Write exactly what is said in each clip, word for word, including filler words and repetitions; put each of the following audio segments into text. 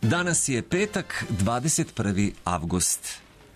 Danas je petak, dvadeset prvi avgust.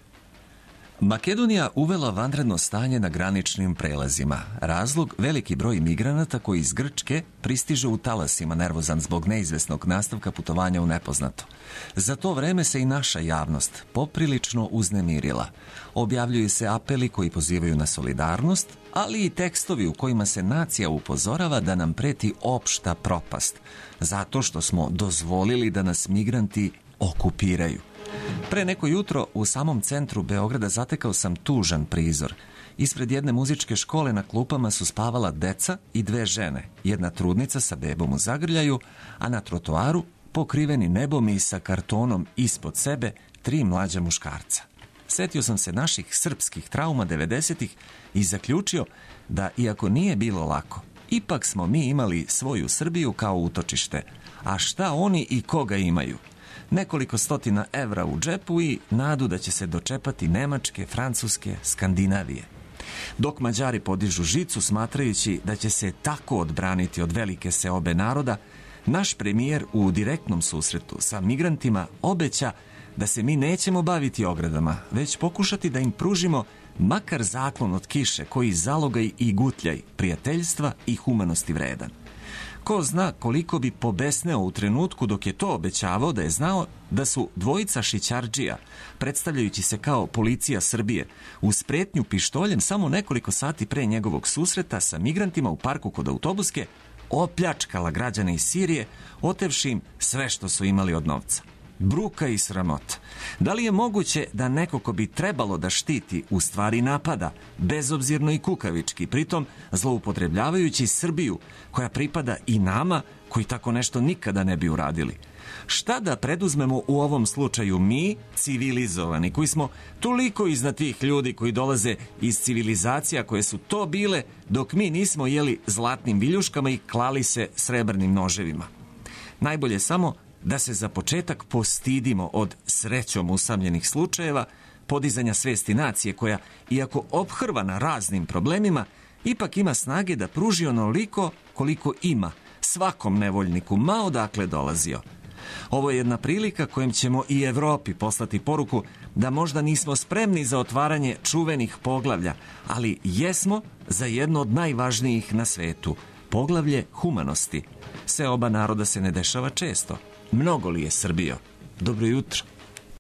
Makedonija uvela vanredno stanje na graničnim prelazima. Razlog, veliki broj migranata koji iz Grčke pristiže u talasima, nervozan zbog neizvesnog nastavka putovanja u nepoznato. Za to vreme se i naša javnost poprilično uznemirila. Objavljuju se apeli koji pozivaju na solidarnost, ali i tekstovi u kojima se nacija upozorava da nam preti opšta propast, zato što smo dozvolili da nas migranti okupiraju. Pre neko jutro u samom centru Beograda zatekao sam tužan prizor. Ispred jedne muzičke škole na klupama su spavala deca i dve žene, jedna trudnica sa bebom u zagrljaju, a na trotoaru, pokriveni nebom i sa kartonom ispod sebe, tri mlađa muškarca. Setio sam se naših srpskih trauma devedesetih i zaključio da, iako nije bilo lako, ipak smo mi imali svoju Srbiju kao utočište. A šta oni i koga imaju? Nekoliko stotina evra u džepu i nadu da će se dočepati Nemačke, Francuske, Skandinavije. Dok Mađari podižu žicu smatrajući da će se tako odbraniti od velike seobe naroda, naš premijer u direktnom susretu sa migrantima obeća da se mi nećemo baviti ogradama, već pokušati da im pružimo makar zaklon od kiše koji zalogaj i gutljaj prijateljstva i humanosti vredan. Ko zna koliko bi pobesneo u trenutku dok je to obećavao da je znao da su dvojica šićardžija, predstavljajući se kao policija Srbije, uz pretnju pištoljem samo nekoliko sati pre njegovog susreta sa migrantima u parku kod autobuske, opljačkala građane iz Sirije, otevši im sve što su imali od novca. Bruka i sramota. Da li je moguće da neko ko bi trebalo da štiti u stvari napada, bezobzirno i kukavički, pritom zloupotrebljavajući Srbiju koja pripada i nama koji tako nešto nikada ne bi uradili? Šta da preduzmemo u ovom slučaju mi, civilizovani, koji smo toliko iznad tih ljudi koji dolaze iz civilizacija koje su to bile dok mi nismo jeli zlatnim viljuškama i klali se srebrnim noževima? Najbolje samo da se za početak postidimo od srećom usamljenih slučajeva, podizanja svesti nacije koja, iako ophrvana raznim problemima, ipak ima snage da pruži onoliko koliko ima svakom nevoljniku, ma odakle dolazio. Ovo je jedna prilika kojom ćemo i Evropi poslati poruku da možda nismo spremni za otvaranje čuvenih poglavlja, ali jesmo za jedno od najvažnijih na svetu, poglavlje humanosti. Seoba naroda se ne dešava često. Mnogo li je Srbijo? Dobro jutro.